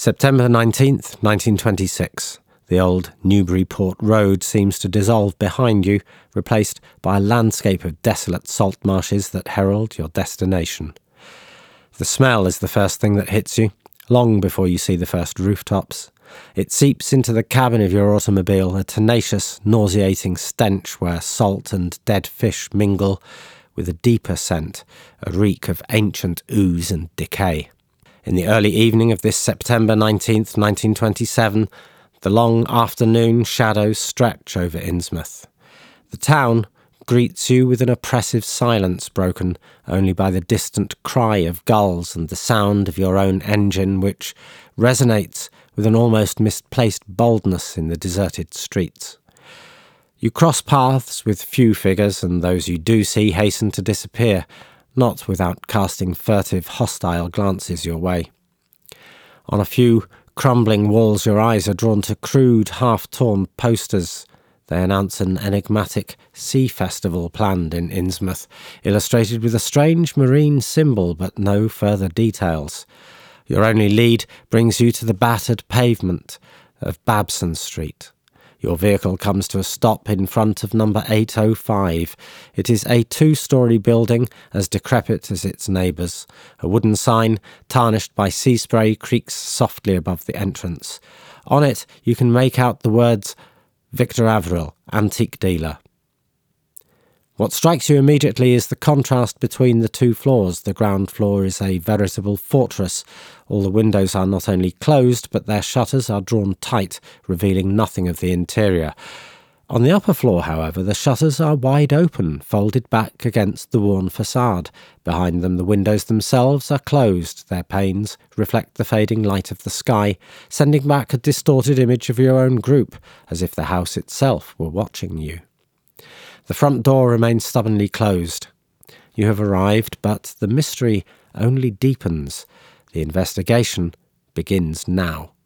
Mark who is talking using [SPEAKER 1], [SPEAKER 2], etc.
[SPEAKER 1] September 19th, 1926. The old Newburyport Road seems to dissolve behind you, replaced by a landscape of desolate salt marshes that herald your destination. The smell is the first thing that hits you, long before you see the first rooftops. It seeps into the cabin of your automobile, a tenacious, nauseating stench where salt and dead fish mingle with a deeper scent, a reek of ancient ooze and decay. In the early evening of this September 19th, 1927, the long afternoon shadows stretch over Innsmouth. The town greets you with an oppressive silence broken only by the distant cry of gulls and the sound of your own engine, which resonates with an almost misplaced boldness in the deserted streets. You cross paths with few figures, and those you do see hasten to disappear, not without casting furtive, hostile glances your way. On a few crumbling walls your eyes are drawn to crude, half-torn posters. They announce an enigmatic sea festival planned in Innsmouth, illustrated with a strange marine symbol but no further details. Your only lead brings you to the battered pavement of Babson Street. Your vehicle comes to a stop in front of number 805. It is a two-storey building, as decrepit as its neighbours. A wooden sign, tarnished by sea spray, creaks softly above the entrance. On it you can make out the words, Victor Averill, antique dealer. What strikes you immediately is the contrast between the two floors. The ground floor is a veritable fortress. All the windows are not only closed, but their shutters are drawn tight, revealing nothing of the interior. On the upper floor, however, the shutters are wide open, folded back against the worn facade. Behind them, the windows themselves are closed. Their panes reflect the fading light of the sky, sending back a distorted image of your own group, as if the house itself were watching you. The front door remains stubbornly closed. You have arrived, but the mystery only deepens. The investigation begins now.